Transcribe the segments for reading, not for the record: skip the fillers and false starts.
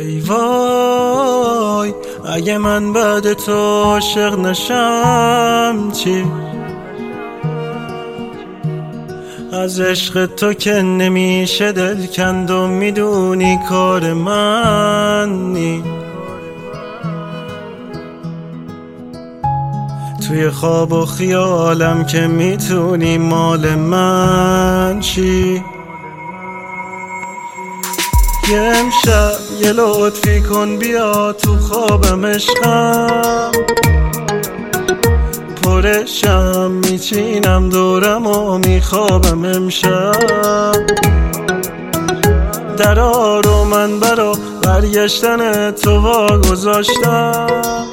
ای وای اگه من بعد تو عاشق نشم چی؟ از عشق تو که نمیشه دل کند و میدونی کار من نی. توی خواب و خیالم که میتونی مال من چی؟ یه امشب یه لطفی کن بیا تو خوابم عشقم، پرشم میچینم دورم و میخوابم امشب. درا رو من برا برگشتن تو واگذاشتم،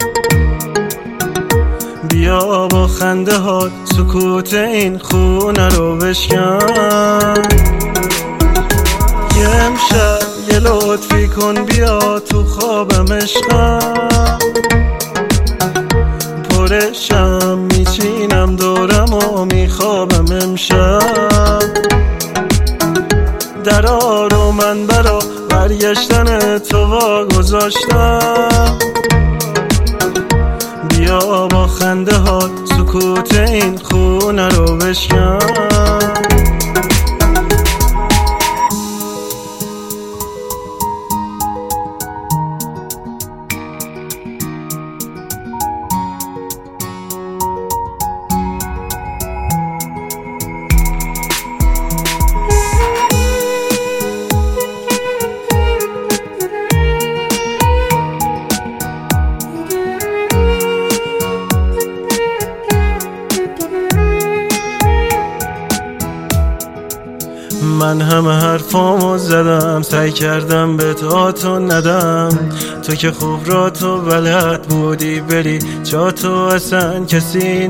بیا با خنده ها سکوت این خونه رو بشکن. یه امشب یه لطفی کن بیا تو خوابم عشقم، پرشم میچینم دورم و میخوابم امشب. درا رو من برا برگشتن تو واگذاشتم، بیا با خنده ها سکوت این خونه رو بشکن. من همه حرفامو زدم، سعی کردم به تو ندم، تو که خوب را تو بلد بودی بری جا تو اصلا کسی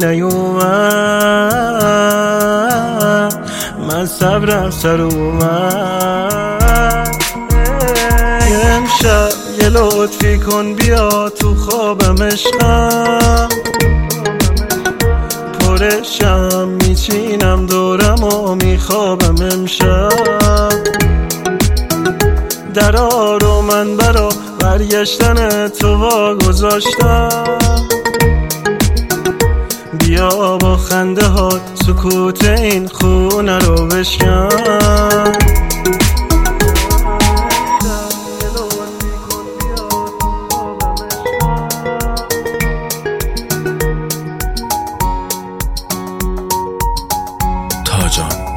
نیومد، من صبرم سر اومد. امشب یه لطفی کن بیا تو خوابم عشقم، پرشم میچینم دورم و میخوابم امشب. درا رو من برا برگشتن تو واگذاشتم، بیا با خنده ها سکوت این خونه رو بشکن. تاجان